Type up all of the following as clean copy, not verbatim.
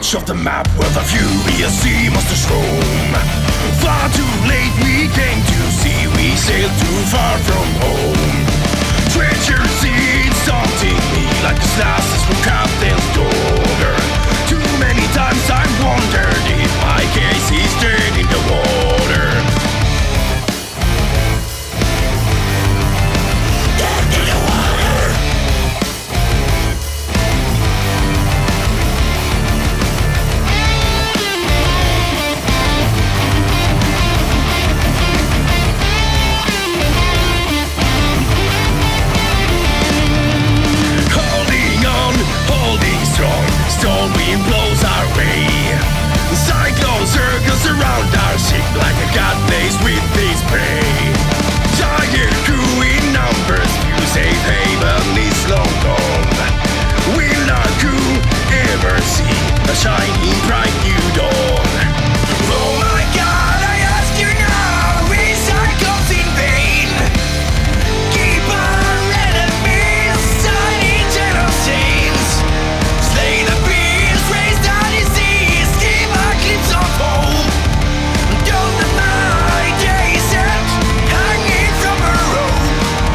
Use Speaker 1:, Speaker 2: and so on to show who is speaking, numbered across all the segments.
Speaker 1: edge of the map where the furious sea must roam. Far too late we came to see, we sailed too far from home. Treasure seeds taunting me like the slashes from Captain's daughter. Too many times I wondered if my case is dead in the water. Dead in the water. Holding on, holding strong, storm wind blows our way. Cyclone circles around our ship like a cat faced with his prey. Giant crew in numbers, few safe haven is long gone. Will our crew ever see a shining bright new dawn? Oh my God, I ask you now, is our cause in vain? Keep our enemies tied in gentle chains. Slay the beast, raise the disease, give our glimpse of hope. Don't deny days and hanging from a rope.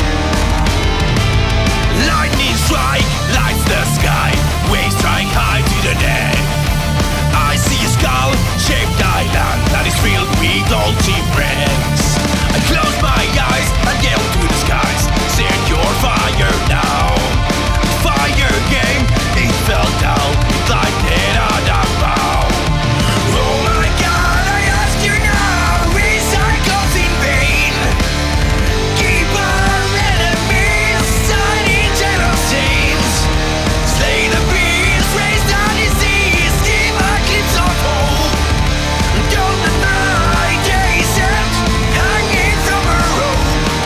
Speaker 1: Lightning strike, lights the sky, waves strike high to the dead. I see a skull-shaped island that is filled with old shipwrecks. I close my eyes and yell to the skies, set your fire now. The fire game, it fell down, it lighted on a bow. Oh my God, I ask you now, is our cause in vain? Keep our enemies tied in gentle chains. Slay the beast, raise the disease, give a glimpse of hope. Don't deny days and hanging from a rope.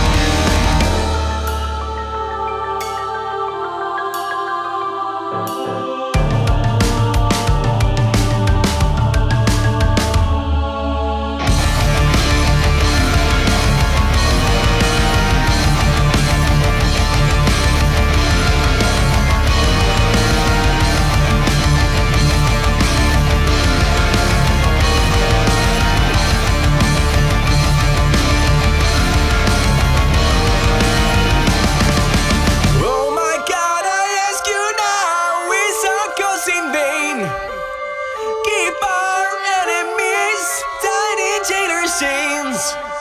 Speaker 1: Oh my God, I ask you now, is our cause in vain? Keep our enemies tied in jailer chains.